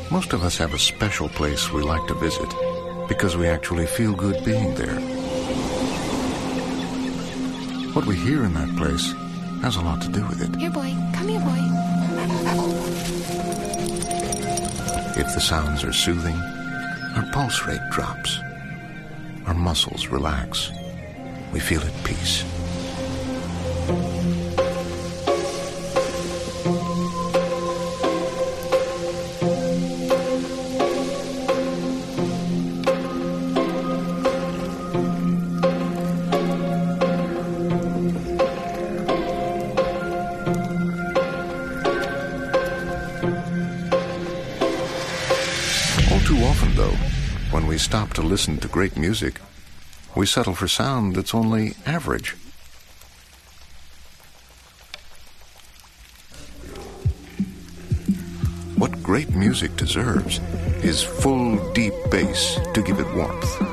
Most of us have a special place we like to visit because we actually feel good being there. What we hear in that place has a lot to do with it. Here, boy. Come here, boy. If the sounds are soothing, our pulse rate drops. Our muscles relax. We feel at peace. Too often, though, when we stop to listen to great music, we settle for sound that's only average. What great music deserves is full, deep bass to give it warmth.